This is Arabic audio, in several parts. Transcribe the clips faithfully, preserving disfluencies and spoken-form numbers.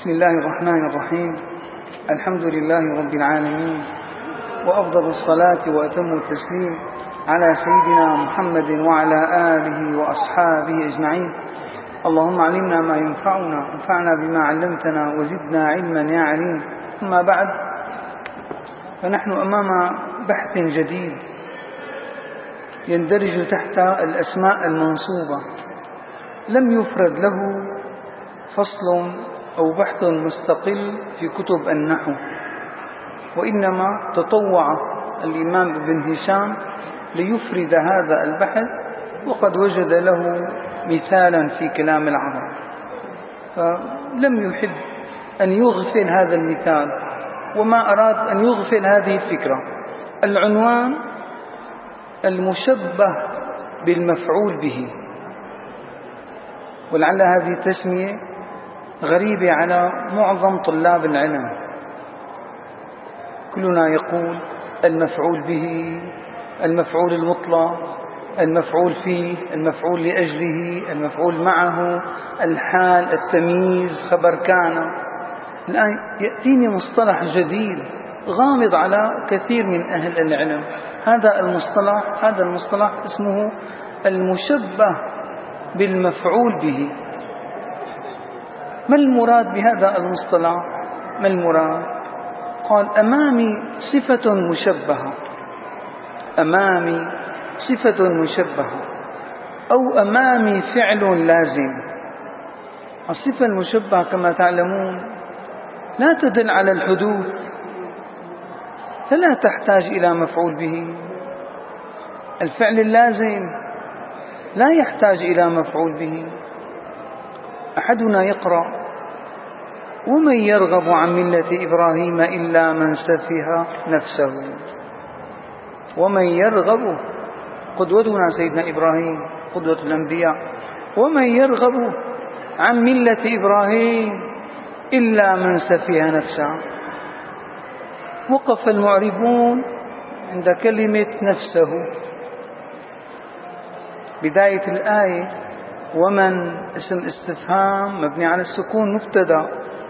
بسم الله الرحمن الرحيم. الحمد لله رب العالمين، وأفضل الصلاة وأتم التسليم على سيدنا محمد وعلى آله وأصحابه أجمعين. اللهم علمنا ما ينفعنا، وانفعنا بما علمتنا، وزدنا علما يا عليم. أما بعد، فنحن أمام بحث جديد يندرج تحت الأسماء المنصوبة، لم يفرد له فصل أو بحث مستقل في كتب النحو، وإنما تطوع الإمام ابن هشام ليفرد هذا البحث، وقد وجد له مثالا في كلام العرب، فلم يحب أن يغفل هذا المثال، وما أراد أن يغفل هذه الفكرة. العنوان: المشبه بالمفعول به. ولعل هذه التسمية غريبة على معظم طلاب العلم، كلنا يقول المفعول به، المفعول المطلق، المفعول فيه، المفعول لأجله، المفعول معه، الحال، التمييز، خبر كان. الآن يأتيني مصطلح جديد غامض على كثير من أهل العلم. هذا المصطلح هذا المصطلح اسمه المشبه بالمفعول به. ما المراد بهذا المصطلح؟ ما المراد؟ قال: أمامي صفة مشبهة، أمامي صفة مشبهة، أو أمامي فعل لازم. الصفة المشبهة كما تعلمون لا تدل على الحدوث، فلا تحتاج إلى مفعول به. الفعل اللازم لا يحتاج إلى مفعول به. أحدنا يقرأ: ومن يرغب عن ملة إبراهيم إلا من سفه نفسه. ومن يرغب، قدوتنا سيدنا إبراهيم، قدوة الأنبياء. ومن يرغب عن ملة إبراهيم إلا من سفه نفسه. وقف المعربون عند كلمة نفسه. بداية الآية: ومن اسم استفهام مبني على السكون مبتدأ،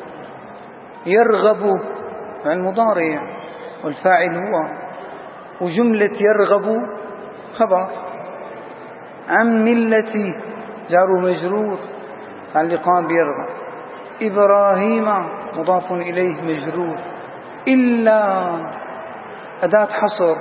يرغب عن مضارع والفاعل هو، وجملة يرغب خبر، عن ملة جار مجرور تعلقان بيرغب، إبراهيم مضاف إليه مجرور، إلا أداة حصر.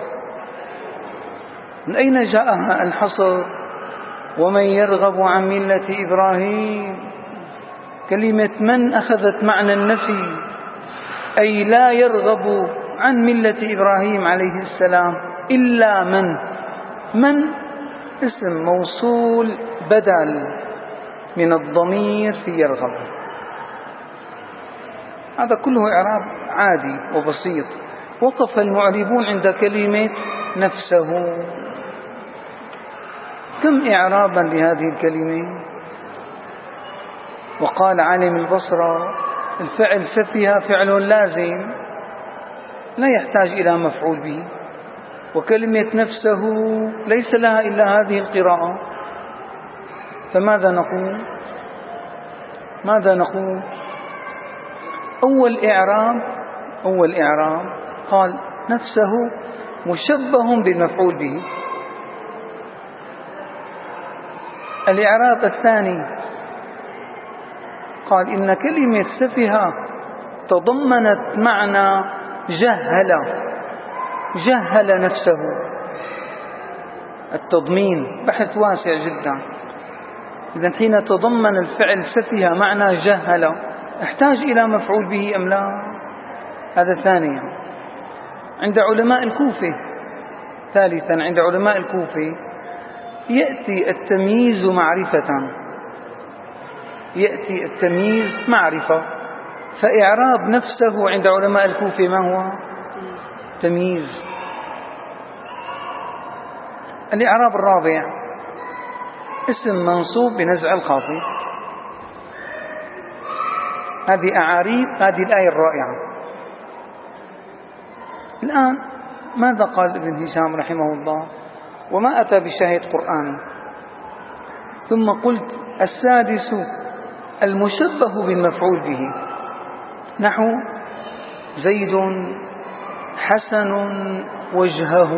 من أين جاءها الحصر؟ ومن يرغب عن ملة إبراهيم، كلمة من أخذت معنى النفي، أي لا يرغب عن ملة إبراهيم عليه السلام إلا من. من اسم موصول بدل من الضمير في يرغب. هذا كله إعراب عادي وبسيط. وقف المعربون عند كلمة نفسه. كم إعرابا لهذه الكلمة؟ وقال عالم البصرة: الفعل سفه فعل لازم لا يحتاج إلى مفعول به، وكلمة نفسه ليس لها إلا هذه القراءة. فماذا نقول؟ ماذا نقول؟ أول إعراب أول إعراب قال: نفسه مشبه بالمفعول به. الإعراب الثاني قال: إن كلمة سفه تضمنت معنى جهل جهل نفسه. التضمين بحث واسع جدا. إذن حين تضمن الفعل سفه معنى جهل، احتاج إلى مفعول به أم لا؟ هذا ثانيا. عند علماء الكوفة. ثالثا، عند علماء الكوفة يأتي التمييز معرفة، يأتي التمييز معرفة. فإعراب نفسه عند علماء الكوفة ما هو؟ تمييز. الإعراب الرابع: اسم منصوب بنزع الخافض. هذه أعاريب هذه الآية الرائعة. الآن ماذا قال ابن هشام رحمه الله؟ وما أتى بشاهد قرآني. ثم قلت: السادس المشبه بالمفعول به. نحو زيد حسن وجهه،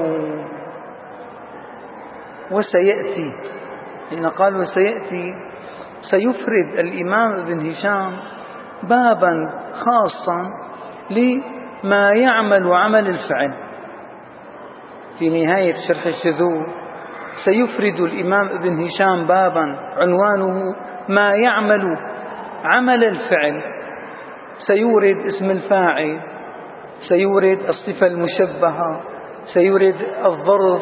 وسيأتي، إن قال وسيأتي سيفرد الإمام ابن هشام بابا خاصا لما يعمل عمل الفعل. في نهاية شرح الشذوذ سيفرد الإمام ابن هشام بابا عنوانه ما يعمل عمل الفعل، سيورد اسم الفاعل، سيورد الصفة المشبهة، سيورد الظرف.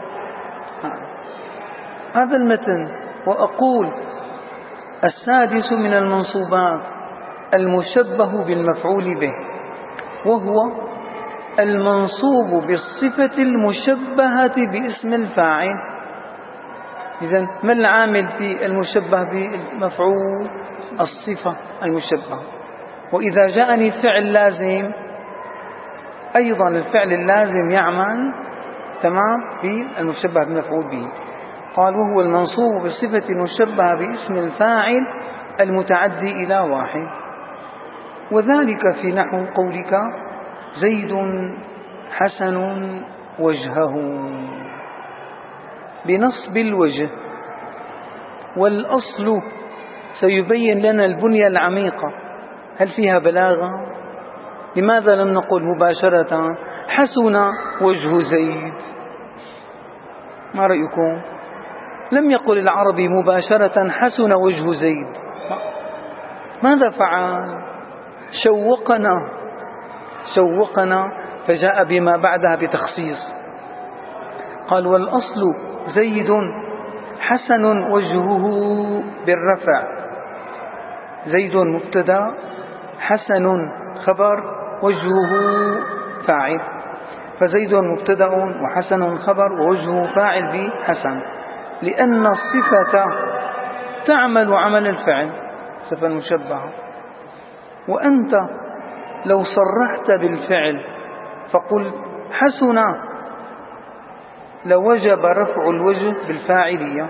هذا المتن. وأقول السادس من المنصوبات المشبه بالمفعول به، وهو المنصوب بالصفة المشبهة باسم الفاعل. إذن ما العامل في المشبه بالمفعول؟ الصفة المشبهة. وإذا جاءني فعل لازم أيضا الفعل اللازم يعمل تمام في المشبه بالمفعول به. قال وهو المنصوب بالصفة المشبهة باسم الفاعل المتعدي إلى واحد، وذلك في نحو قولك زيد حسن وجهه بنصب الوجه. والأصل سيبين لنا البنية العميقة هل فيها بلاغة؟ لماذا لم نقل مباشرة حسن وجه زيد؟ ما رأيكم؟ لم يقل العربي مباشرة حسن وجه زيد. ماذا فعل؟ شوقنا شوقنا فجاء بما بعدها بتخصيص. قال والأصل زيد حسن وجهه بالرفع. زيد مبتدا، حسن خبر، وجهه فاعل. فزيد مبتدا وحسن خبر ووجهه فاعل بحسن، لأن الصفة تعمل عمل الفعل، صفة مشبهة. وأنت لو صرحت بالفعل فقل حسن لوجب رفع الوجه بالفاعلية،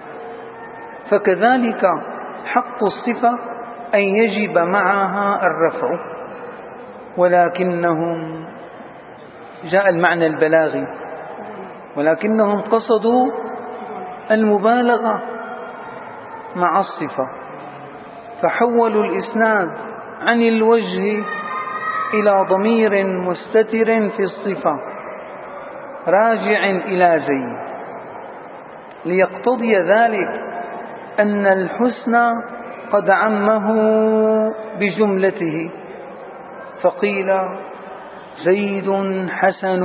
فكذلك حق الصفة أن يجب معها الرفع، ولكنهم جاء المعنى البلاغي، ولكنهم قصدوا المبالغة مع الصفة، فحولوا الإسناد عن الوجه إلى ضمير مستتر في الصفة راجع إلى زيد، ليقتضي ذلك أن الحسن قد عمه بجملته، فقيل زيد حسن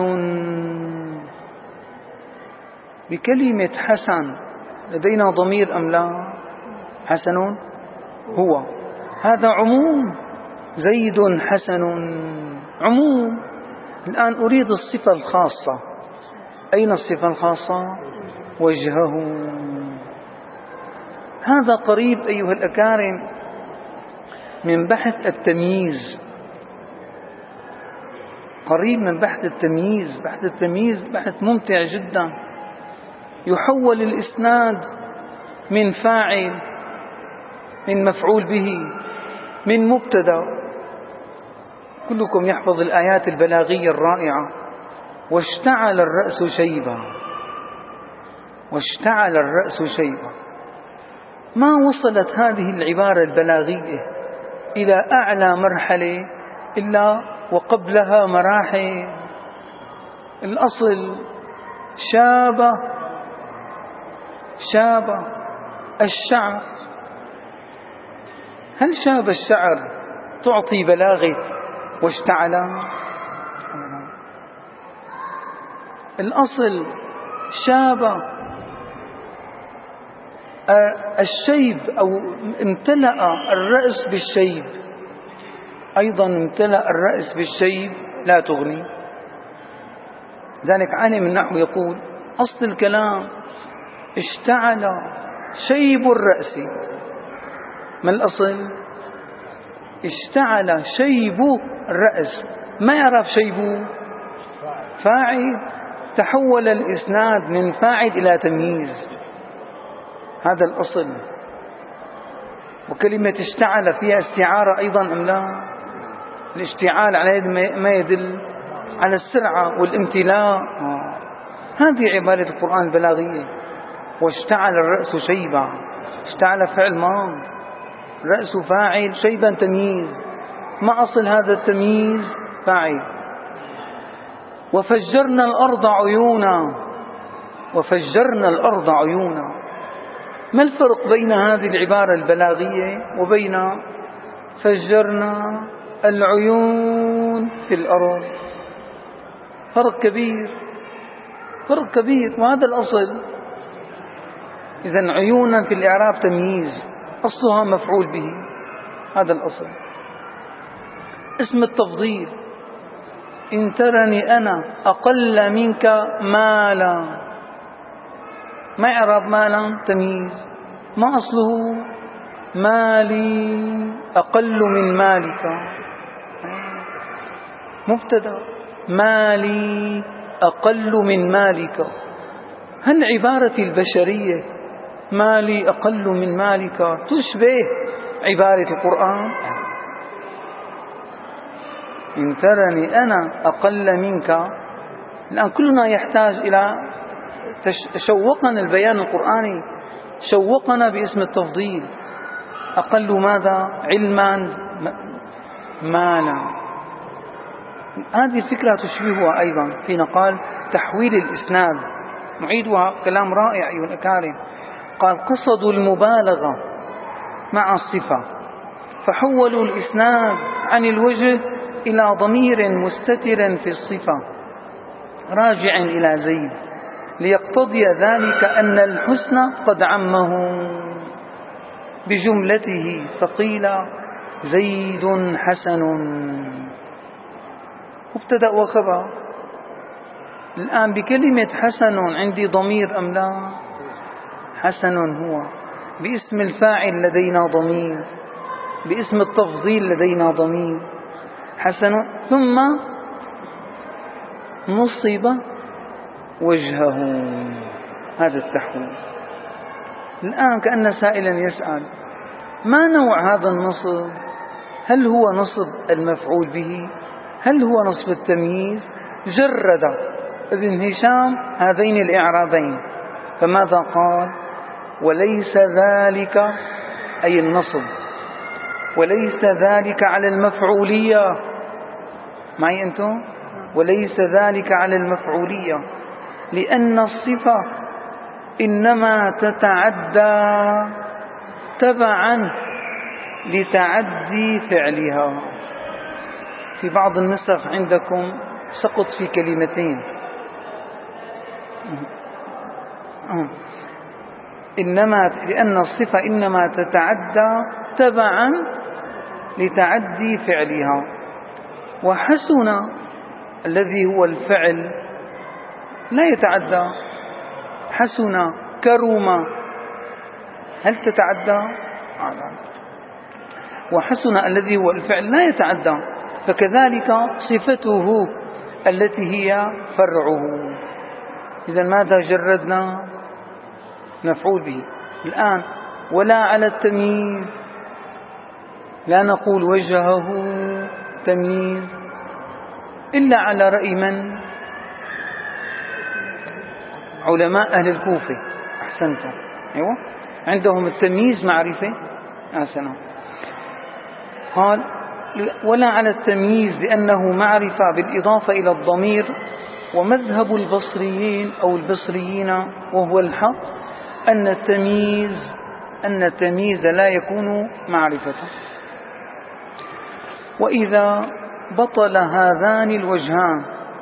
بكلمة حسن. لدينا ضمير أم لا؟ حسن هو، هذا عموم. زيد حسن عموم. الآن أريد الصفة الخاصة. أين الصفة الخاصة؟ وجهه. هذا قريب أيها الأكارم من بحث التمييز، قريب من بحث التمييز. بحث التمييز بحث ممتع جدا، يحول الإسناد من فاعل، من مفعول به، من مبتدا. كلكم يحفظ الآيات البلاغية الرائعة: واشتعل الرأس شيبا، واشتعل الرأس شيبا. ما وصلت هذه العبارة البلاغية إلى أعلى مرحلة إلا وقبلها مراحل. الأصل شاب، شاب الشعر. هل شاب الشعر تعطي بلاغة واشتعل؟ الأصل شاب الشيب، أو امتلأ الرأس بالشيب. أيضا امتلأ الرأس بالشيب لا تغني. ذلك عالم النحو يقول أصل الكلام اشتعل شيب الرأس. ما الأصل؟ اشتعل شيب الرأس. ما يعرف شيبه فاعل، تحول الإسناد من فاعل إلى تمييز. هذا الأصل. وكلمة اشتعل فيها استعارة أيضا أم لا؟ الاشتعال على يد ما يدل على السرعة والامتلاء. هذه عبارة القرآن البلاغية. واشتعل الرأس شيبا، اشتعل فعل ماض، رأس فاعل، شيبا تمييز، ما أصل هذا التمييز؟ فاعل. وفجرنا الأرض عيونا، وفجرنا الأرض عيونا. ما الفرق بين هذه العبارة البلاغية وبين فجرنا العيون في الأرض؟ فرق كبير، فرق كبير، وهذا الأصل. إذن عيونا في الإعراب تمييز، أصلها مفعول به، هذا الأصل. اسم التفضيل، إن ترني أنا أقل منك مالا، ما إعراب مالا؟ تمييز، ما أصله؟ مالي أقل من مالك، مبتدأ، مالي أقل من مالك. هل عبارة البشرية مالي أقل من مالك تشبه عبارة القرآن؟ إن ترني أنا أقل منك، الآن كلنا يحتاج إلى شوقنا البيان القرآني، شوقنا باسم التفضيل. أقل ماذا؟ علما، مالا. هذه الفكرة تشبهها أيضا في قال تحويل الإسناد، نعيدها، كلام رائع أيها الأكارم. قال قصدوا المبالغة مع الصفة فحولوا الإسناد عن الوجه إلى ضمير مستتر في الصفة راجع إلى زيد، ليقتضي ذلك أن الحسن قد عمه بجملته، فقيل زيد حسن، مبتدأ وخبر. الآن بكلمة حسن عندي ضمير أم لا؟ حسن هو، باسم الفاعل لدينا ضمير، باسم التفضيل لدينا ضمير، حسن، ثم نصب وجهه، هذا التحويل. الآن كأن سائلا يسأل ما نوع هذا النصب؟ هل هو نصب المفعول به؟ هل هو نصب التمييز؟ جرد ابن هشام هذين الإعرابين، فماذا قال؟ وليس ذلك أي النصب، وليس ذلك على المفعولية، معي أنتم؟ وليس ذلك على المفعولية، لأن الصفة إنما تتعدى تبعا لتعدي فعلها. في بعض النسخ عندكم سقط في كلمتين، إنما لأن الصفة إنما تتعدى تبعا لتعدي فعلها. وحسن الذي هو الفعل لا يتعدى، حسن، كرم، هل تتعدى؟ وحسن الذي هو الفعل لا يتعدى، فكذلك صفته التي هي فرعه. إذا ماذا جردنا؟ مفعول به. الآن ولا على التمييز، لا نقول وجهه تمييز إلا على رأي من؟ علماء أهل الكوفة. أحسنتم، أيوة، عندهم التمييز معرفة. أحسنتم. قال ولا على التمييز لأنه معرفة بالإضافة إلى الضمير. ومذهب البصريين أو البصريين وهو الحق أن التمييز أن التمييز لا يكون معرفة. وإذا بطل هذان الوجهان،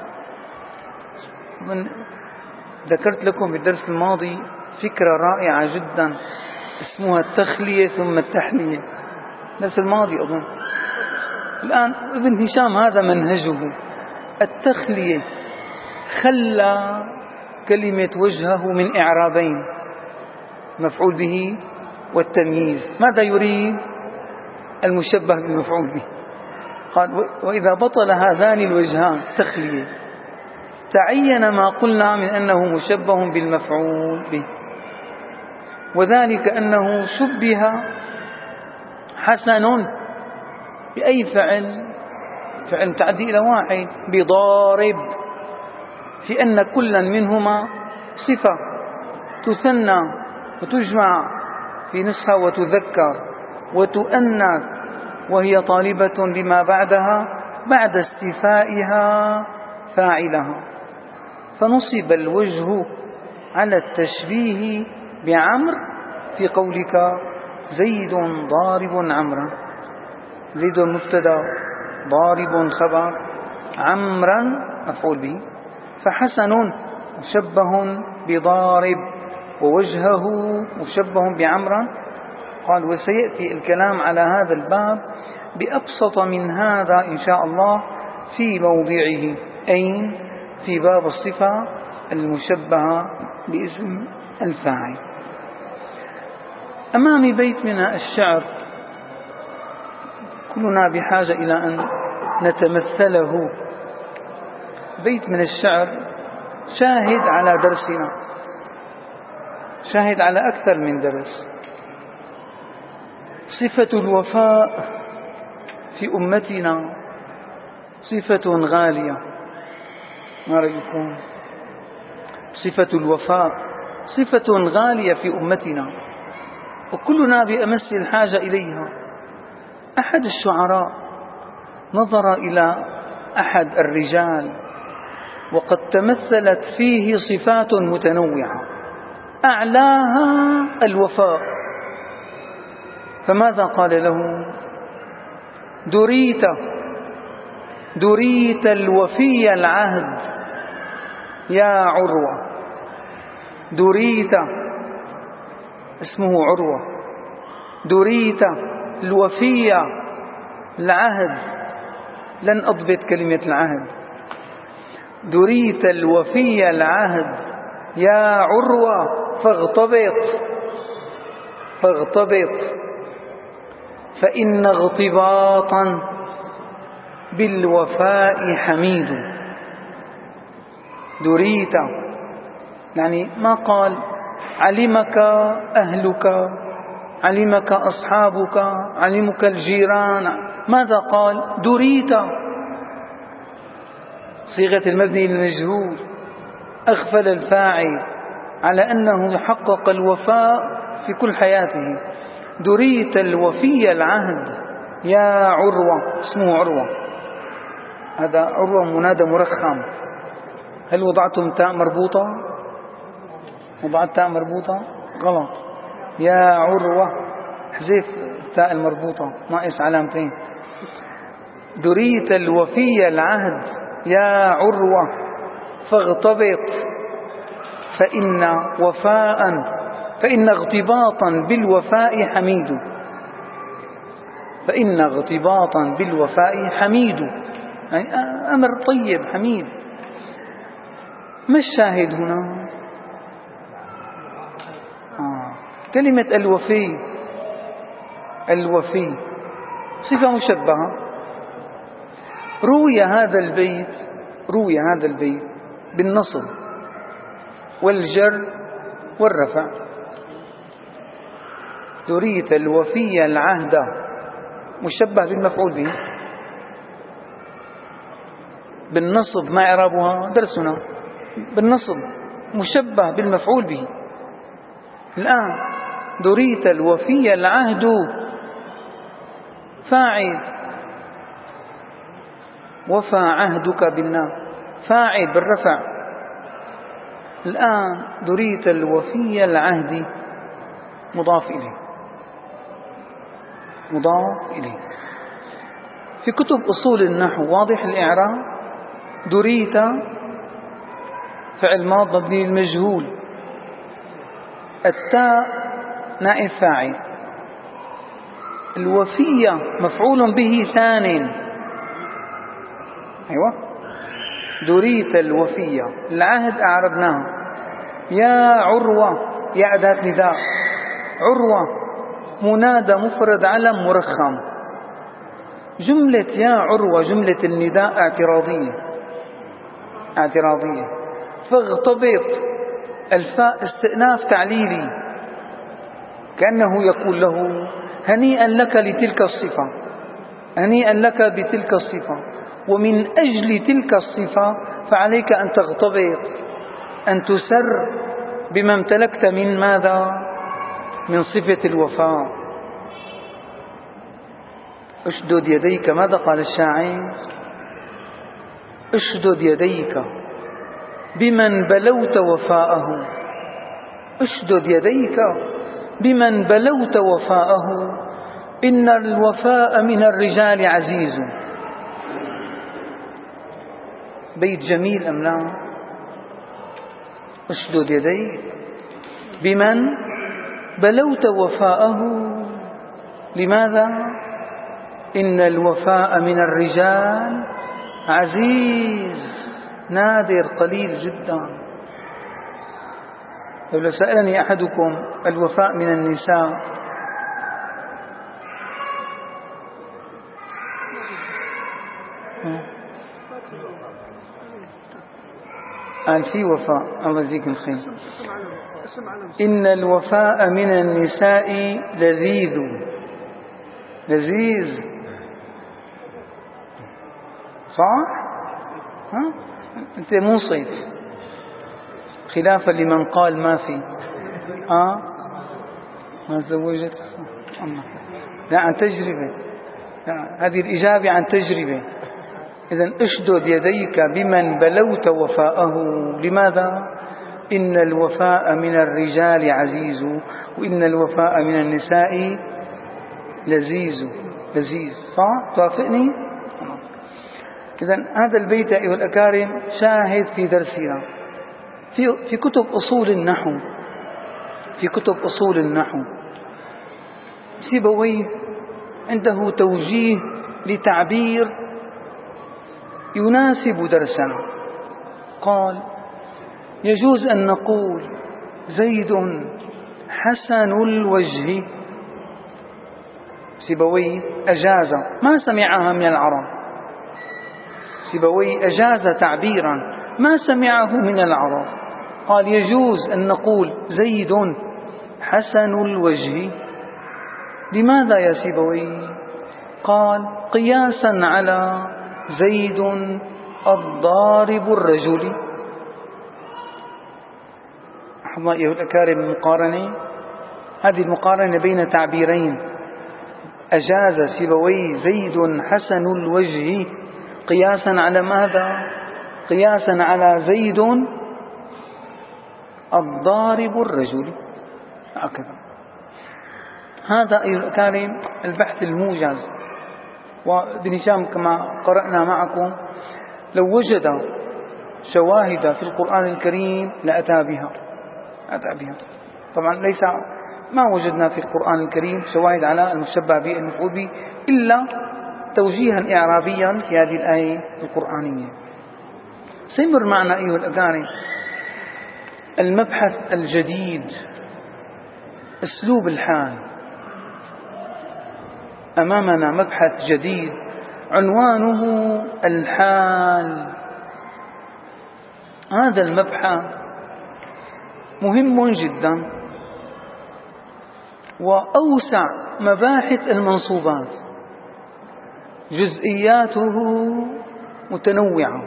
ذكرت لكم بالدرس الماضي فكرة رائعة جدا اسمها التخلية ثم التحلية، الدرس الماضي أظن. الآن ابن هشام هذا منهجه، التخلية، خلى كلمة وجهه من إعرابين، مفعول به والتمييز. ماذا يريد؟ المشبه بالمفعول به. قال وإذا بطل هذان الوجهان تخلية تعين ما قلنا من أنه مشبه بالمفعول به، وذلك أنه شبه حسن بأي فعل؟ فعل متعدي إلى واحد، بضارب، في أن كلا منهما صفة تثنى وتجمع في نسخة وتذكر وتؤنث، وهي طالبة لما بعدها بعد استيفائها فاعلها، فنصب الوجه على التشبيه بعمر في قولك زيد ضارب عمرا. زيد مبتدا، ضارب خبر، عمرا مفعول به، فحسن مشبه بضارب ووجهه مشبه بعمرا. قال وسيأتي الكلام على هذا الباب بأبسط من هذا إن شاء الله في موضعه، أي في باب الصفة المشبهة باسم الفاعل. أمامي بيت من الشعر كلنا بحاجة إلى أن نتمثله، بيت من الشعر شاهد على درسنا، شاهد على أكثر من درس. صفة الوفاء في أمتنا صفة غالية، ما رأيكم؟ صفة الوفاء صفة غالية في أمتنا، وكلنا بأمس الحاجة إليها. أحد الشعراء نظر إلى أحد الرجال وقد تمثلت فيه صفات متنوعة، أعلاها الوفاء، فماذا قال له؟ دريت دريت الوفي العهد يا عروة. دريت، اسمه عروة، دريت الوفي العهد، لن أضبط كلمة العهد، دريت الوفي العهد يا عروة فاغتبط فاغتبط فإن اغتباطا بالوفاء حميد. دريت يعني ما قال علمك أهلك، علمك أصحابك، علمك الجيران، ماذا قال؟ دريت، صيغة المبني للمجهول، أغفل الفاعل على أنه يحقق الوفاء في كل حياته. دريت الوفي العهد يا عروة، اسمه عروة، هذا عروة منادى مرخم. هل وضعتم تاء مربوطة؟ وضعت تاء مربوطة؟ غلط. يا عروة حذف التاء المربوطة، ناقص علامتين. دريت الوفي العهد يا عروة فاغتبط فإن وفاء فإن اغتباطا بالوفاء حميد. فإن اغتباطا بالوفاء حميد، يعني أمر طيب حميد. ما الشاهد هنا؟ آه. كلمة الوفي، الوفي صفة مشبهة. روي هذا البيت روي هذا البيت بالنصب والجر والرفع. دريت الوفي العهد مشبه بالمفعول به، بالنصب ما إعرابها درسنا، بالنصب مشبه بالمفعول به. الآن دريت الوفي العهد فاعل، وفى عهدك بالنار فاعل بالرفع. الآن دريت الوفي العهد مضاف إليه، مضاف إليه. في كتب أصول النحو واضح الإعراب. دريت فعل ماض مبني للمجهول، التاء نائب فاعل، الوفية مفعول به ثان. أيوة، دريت الوفية العهد أعربناه. يا عروة يا أداة نداء، عروة منادى مفرد علم مرخم. جملة يا عروة جملة النداء اعتراضية اعتراضية. فاغتبط الفاء استئناف تعليلي، كأنه يقول له هنيئا لك لتلك الصفة، هنيئا لك بتلك الصفة. ومن أجل تلك الصفة فعليك أن تغتبط، أن تسر بما امتلكت من ماذا؟ من صفة الوفاء. اشدد يديك، ماذا قال الشاعر؟ اشدد يديك بمن بلوت وفاءه، اشدد يديك بمن بلوت وفاءه، إن الوفاء من الرجال عزيز. بيت جميل أم لا؟ اشدد يديك بمن بلوت وفاءه، لماذا؟ إن الوفاء من الرجال عزيز، نادر قليل جدا. لو سألني أحدكم الوفاء من النساء قال في وفاء، الله يجزيك الخير. إن الوفاء من النساء لذيذ، لذيذ، صح؟ ها؟ أنت منصف، خلافا لمن قال ما في. آه ما تزوجت، لا عن تجربة، لا هذه الإجابة عن تجربة. إذن اشدد يديك بمن بلوت وفاءه، لماذا؟ إن الوفاء من الرجال عزيز، وإن الوفاء من النساء لذيذ، لذيذ، صح؟ توافقني؟ إذن هذا البيت أيها الأكارم شاهد في درسنا في في كتب أصول النحو، في كتب أصول النحو سيبويه عنده توجيه لتعبير يناسب درسنا. قال: يجوز أن نقول زيد حسن الوجه. سيبويه أجاز، ما سمعها من العرب. سيبويه أجاز تعبيرا ما سمعه من العرب. قال: يجوز أن نقول زيد حسن الوجه. لماذا يا سيبويه؟ قال: قياسا على زيد الضارب الرجل. أحبائي الأكارم، المقارنة هذه المقارنة بين تعبيرين. أجاز سيبويه زيد حسن الوجه قياسا على ماذا؟ قياسا على زيد الضارب الرجل. هكذا. هذا أيها الأكارم البحث الموجز. وابن هشام كما قرأنا معكم لو وجد شواهد في القرآن الكريم لأتى بها، أتى بها. طبعا ليس ما وجدنا في القرآن الكريم شواهد على المشبه به المفعول به إلا توجيها إعرابيا في هذه الآية القرآنية. سيمر معنا أيها الأكارم المبحث الجديد، أسلوب الحال. أمامنا مبحث جديد عنوانه الحال. هذا المبحث مهم جدا، وأوسع مباحث المنصوبات، جزئياته متنوعة،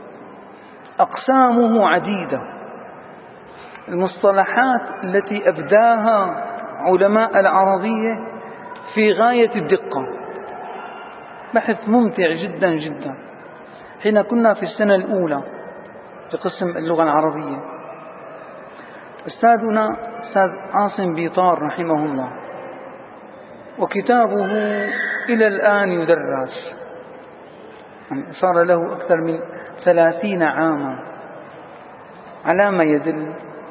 أقسامه عديدة، المصطلحات التي أبداها علماء العربية في غاية الدقة. بحث ممتع جدا جدا. حين كنا في السنة الأولى في قسم اللغة العربية، أستاذنا أستاذ عاصم بيطار رحمه الله، وكتابه إلى الآن يدرس، يعني صار له أكثر من ثلاثين عاما، على ما يدل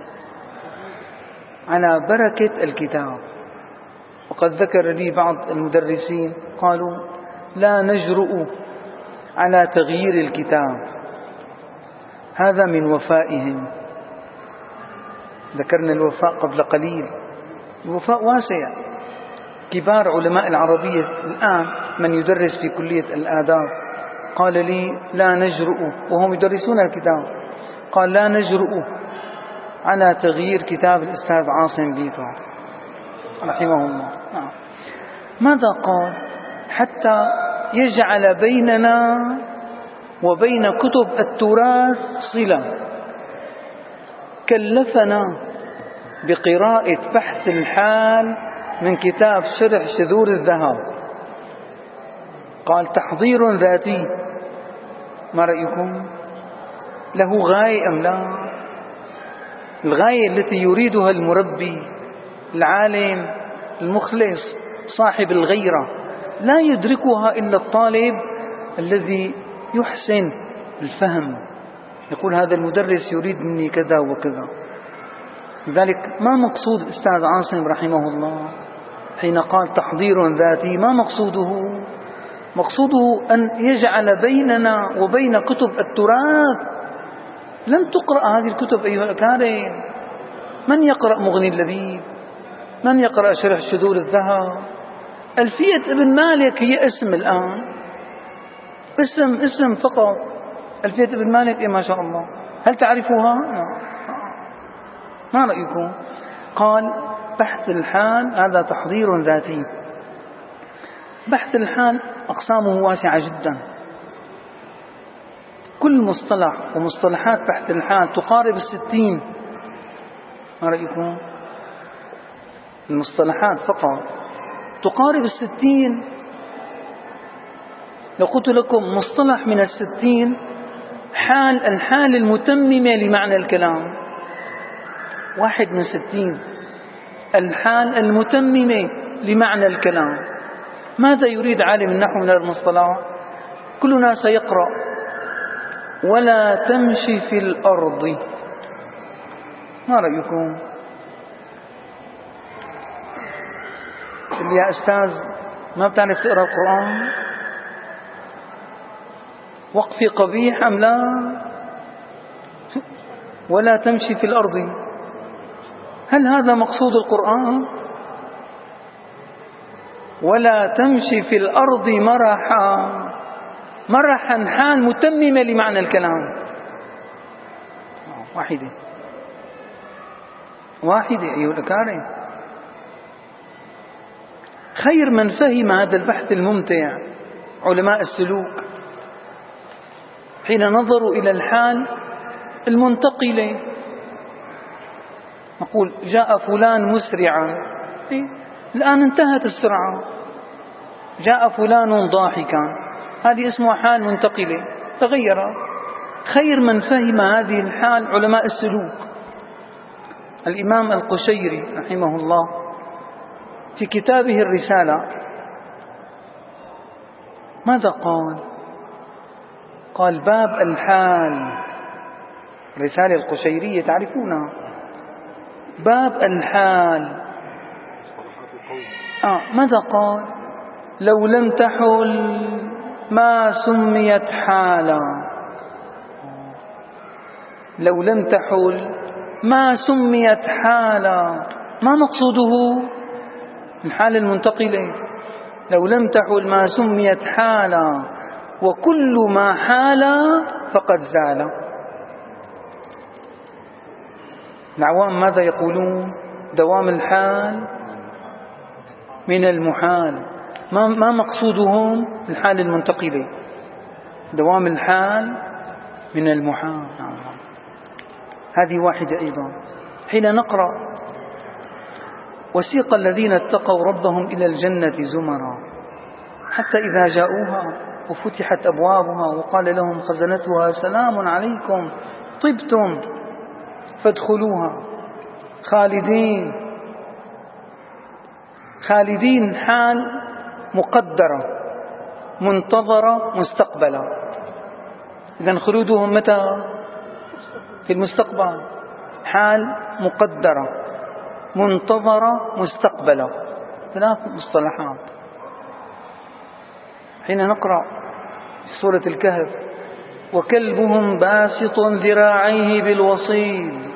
على بركة الكتاب. وقد ذكر لي بعض المدرسين قالوا: لا نجرؤ على تغيير الكتاب، هذا من وفائهم. ذكرنا الوفاء قبل قليل، الوفاء واسع. كبار علماء العربية الآن من يدرس في كلية الآداب قال لي: لا نجرؤ، وهم يدرسون الكتاب، قال: لا نجرؤ على تغيير كتاب الأستاذ عاصم بيطار رحمه الله. ماذا قال؟ حتى يجعل بيننا وبين كتب التراث صلة. كلفنا بقراءة بحث الحال من كتاب شرح شذور الذهب، قال تحضير ذاتي. ما رأيكم؟ له غاية أم لا؟ الغاية التي يريدها المربي العالم المخلص صاحب الغيرة لا يدركها إلا الطالب الذي يحسن الفهم، يقول هذا المدرس يريد مني كذا وكذا. لذلك ما مقصود الأستاذ عاصم رحمه الله حين قال تحضير ذاتي؟ ما مقصوده؟ مقصوده أن يجعل بيننا وبين كتب التراث. لم تقرأ هذه الكتب أيها الأكارم. من يقرأ مغني اللبيب؟ من يقرأ شرح شذور الذهب؟ ألفية ابن مالك هي اسم الآن، اسم اسم فقط. ألفية ابن مالك إيه ما شاء الله، هل تعرفوها؟ ما رأيكم؟ قال بحث الحال هذا تحضير ذاتي. بحث الحال أقسامه واسعة جدا، كل مصطلح ومصطلحات بحث الحال تقارب الستين. ما رأيكم؟ المصطلحات فقط تقارب الستين. لو قلت لكم مصطلح من الستين، حال الحال المتممة لمعنى الكلام، واحد من ستين الحال المتممة لمعنى الكلام. ماذا يريد عالم النحو من المصطلح؟ كلنا سيقرأ ولا تمشي في الأرض. ما رأيكم؟ يا أستاذ ما بتعرف تقرأ القرآن؟ وقفي قبيح أم لا؟ ولا تمشي في الأرض، هل هذا مقصود القرآن؟ ولا تمشي في الأرض مرحا، مرحا حال متممة لمعنى الكلام. واحدة واحدة أيها الأكارم. خير من فهم هذا البحث الممتع علماء السلوك حين نظروا إلى الحال المنتقلة. نقول جاء فلان مسرعا، الآن انتهت السرعة. جاء فلان ضاحكا، هذه اسمها حال منتقلة تغير. خير من فهم هذه الحال علماء السلوك. الإمام القشيري رحمه الله في كتابه الرسالة ماذا قال؟ قال باب الحال، رسالة القشيرية تعرفونها، باب الحال. آه ماذا قال؟ لو لم تحل ما سميت حالا، لو لم تحل ما سميت حالا. ما مقصوده؟ الحال المنتقلة. لو لم تحل ما سميت حالا، وكل ما حال فقد زال. العوام ماذا يقولون؟ دوام الحال من المحال. ما ما مقصودهم؟ الحال المنتقلة، دوام الحال من المحال. هذه واحدة أيضا. حين نقرأ وسيق الذين اتقوا ربهم إلى الجنة زمرا حتى إذا جاءوها وفتحت أبوابها وقال لهم خزنتها سلام عليكم طبتم فادخلوها خالدين. خالدين حال مقدرة منتظرة مستقبلا. إذن خلودهم متى؟ في المستقبل. حال مقدرة منتظرة مستقبلا، ثلاث مصطلحات. حين نقرأ في سورة الكهف وكلبهم باسط ذراعيه بالوصيد،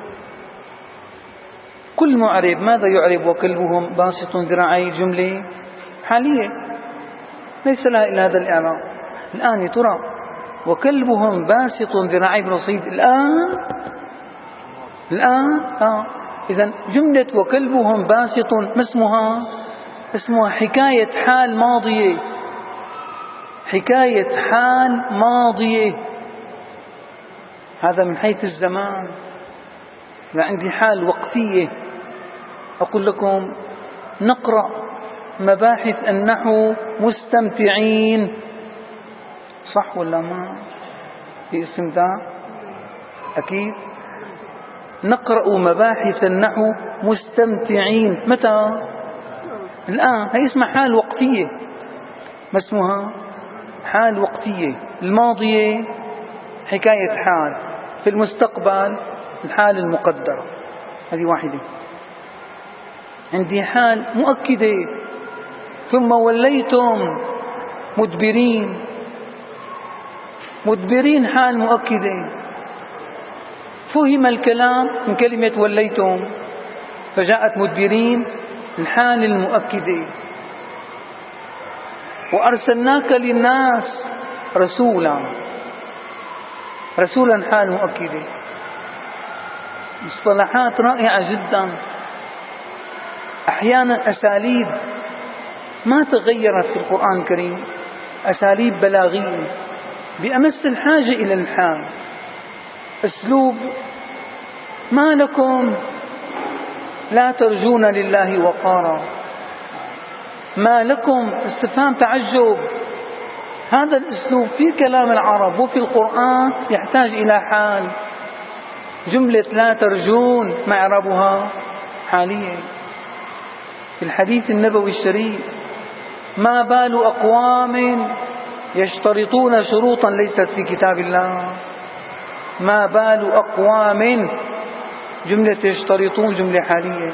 كل معرب ماذا يعرب وكلبهم باسط ذراعيه؟ جملة حالية ليس لها إلا هذا الإعراب. الآن ترى وكلبهم باسط ذراعيه بالوصيد الآن الآن آه. إذن جملة وكلبهم باسط ما اسمها؟ اسمها حكاية حال ماضية، حكاية حال ماضية هذا من حيث الزمان. عندي حال وقتية. أقول لكم نقرأ مباحث النحو مستمتعين، صح ولا ما؟ في استمتاع أكيد. نقرأ مباحث النحو مستمتعين. متى؟ الآن. هي اسمها حال وقتية، ما اسمها حال وقتية. الماضية حكاية حال، في المستقبل الحال المقدرة. هذه واحدة. عندي حال مؤكدة، ثم وليتم مدبرين. مدبرين حال مؤكدة. فهم الكلام من كلمة وليتم فجاءت مدبرين الحال المؤكدة. وأرسلناك للناس رسولا. رسولا حال مؤكدة. مصطلحات رائعة جدا. أحيانا أساليب ما تغيرت في القرآن الكريم، أساليب بلاغية بأمس الحاجة إلى الحال. أسلوب ما لكم لا ترجون لله وقارا، ما لكم استفهام تعجب. هذا الأسلوب في كلام العرب وفي القرآن يحتاج إلى حال. جملة لا ترجون ما إعرابها حالية. في الحديث النبوي الشريف ما بال أقوام يشترطون شروطا ليست في كتاب الله. ما بال أقوام، جملة يشترطون جملة حالية.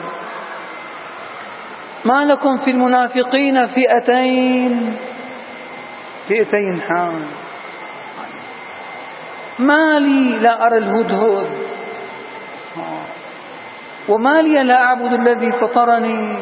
ما لكم في المنافقين فئتين، فئتين حال. ما لي لا أرى الهدهد، وما لي لا أعبد الذي فطرني.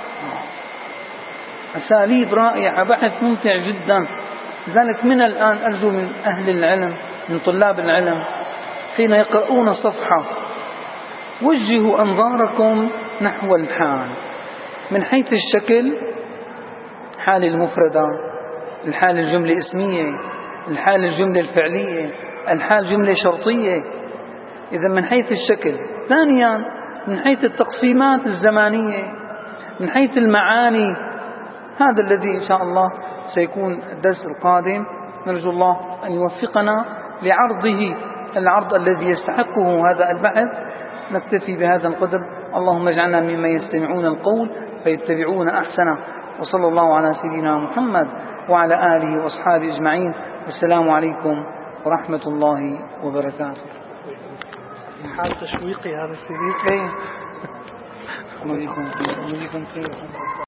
أساليب رائعة، بحث ممتع جدا. لذلك من الآن أرجو من أهل العلم، من طلاب العلم، حين يقرؤون صفحة وجهوا أنظاركم نحو الحال من حيث الشكل. حال المفردة، الحال الجملة اسمية، الحال الجملة الفعلية، الحال جملة شرطية. إذا من حيث الشكل. ثانيا من حيث التقسيمات الزمانية، من حيث المعاني. هذا الذي إن شاء الله سيكون الدرس القادم. نرجو الله أن يوفقنا لعرضه العرض الذي يستحقه هذا البحث. نكتفي بهذا القدر. اللهم اجعلنا ممن يستمعون القول فيتبعون أحسنه. وصلى الله على سيدنا محمد وعلى آله وأصحابه أجمعين. والسلام عليكم ورحمة الله وبركاته. حال تشويقي هذا السيدي. ايه